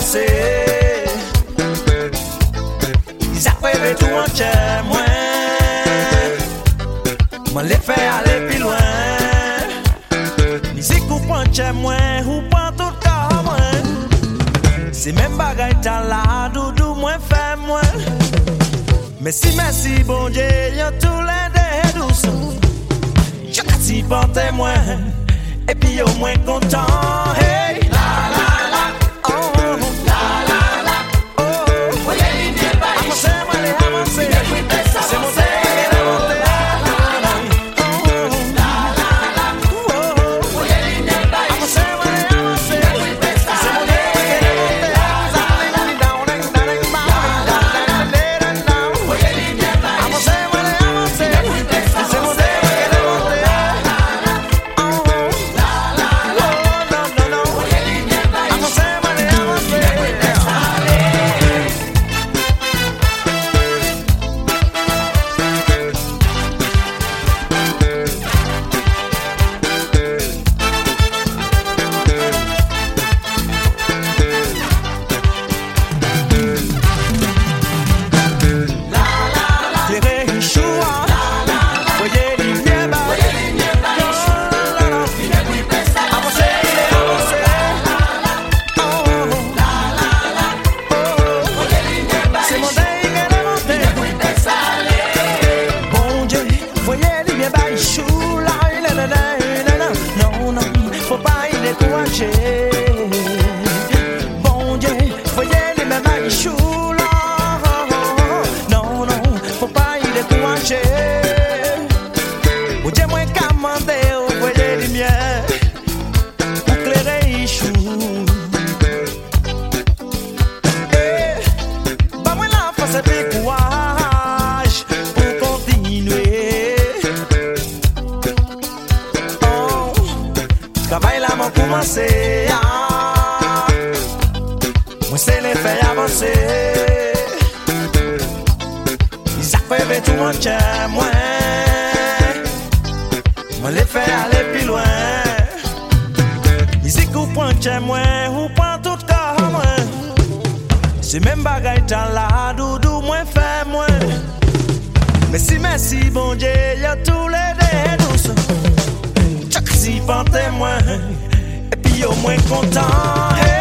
avancé. Ils arrivent tout en chez moi. Moi les fait aller plus loin. Musique ou prend chez moi ou prend tout cas moi. C'est même bagaille t'as là, doudou moi fait moi. Merci bon Dieu, y'a tous les deux douces. Je t'y porte moi, et puis au moins content. Hey, la la la, oh, la la la, oh. Voyez les liens pas avancer, moi les avancer. C'est mon Dieu qui est remonté. La la la, oh. Voyez les liens pas avancer, moi les avancer. C'est mon Dieu qui est remonté. Bon Dieu, voyez les mêmes aïchou là. Non, non, faut pas y décourager. Bon Dieu, moi commandé, voyez les miens pour clairer ichou. Bah moi la force et courage pour continuer. Oh, travail là m'a commencé. Moi c'est les faits avancer. Ils arrivent tout en chez moi. Moi les fais aller plus loin. Ils y coupent en chez moi ou prend tout comme moi. C'est même bagaille t'as là, doudou moi fait moi. Merci bon Dieu, y'a tous les deux douces. Chaque si porte moi, et puis au moins content. Hey.